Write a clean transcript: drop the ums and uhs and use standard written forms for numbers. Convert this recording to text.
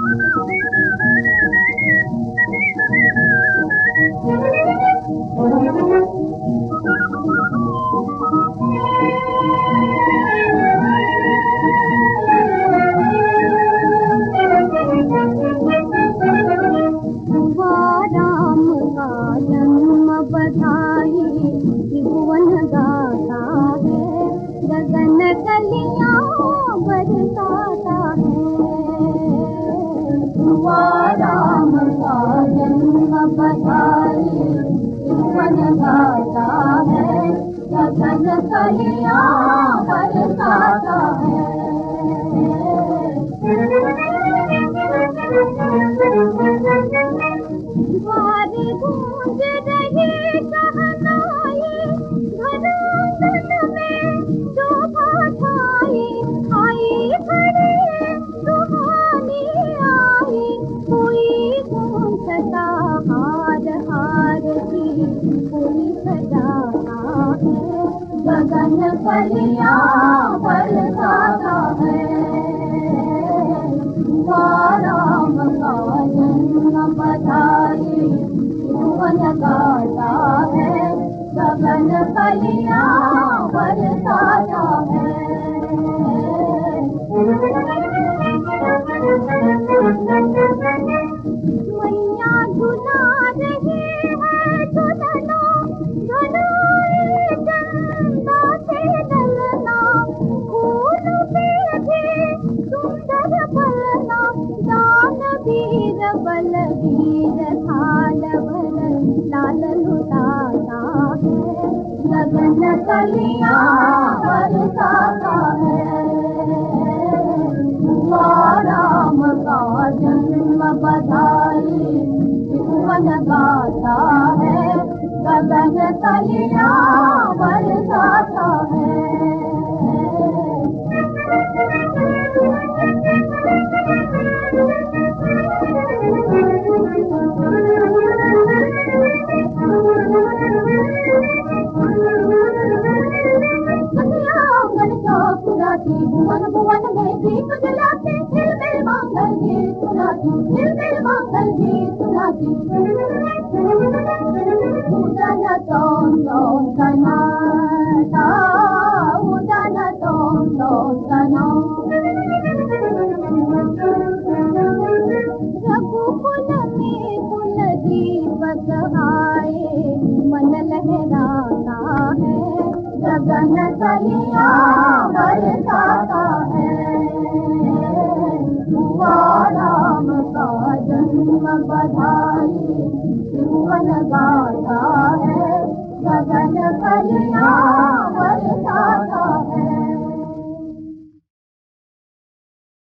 राम का जन्म बधाई जीवन गाता है, गगन कलियां बरसाता है। द्वारे गूंज रही शहनाई, घर आंगन में शोभा छाई, आई घड़ी सुहानी आई, कोई गूंजता हार हार की, कोई सजाता है, गगन कलियां बरसाता है। राम का जन्म बधाई जीवन गाता है, गगन कलियां बरसाता है। मैया झुला रही है झुलना, झुलाए चंदा से डलना, फूल पे भी सुंदर फलना, दान वीर बलवीर थाल भर लाल लुटाता है, गगन कलियां बरसाता है। राम का जन्म बधाई जीवन गाता है, गगन कलियां बरसाता है। भुवन भुवन में दीप जलाते, हिलमिल मंगल गीत सुनाती, हिलमिल मंगल गीत सुनाती। उदन तोम तोम सनाता, उदन तोम तोम सना। रघुकुल में कुल दीपक आए, मन लहराता है, गगन कलियां बरसाता है। राम का जन्म बधाई जीवन गाता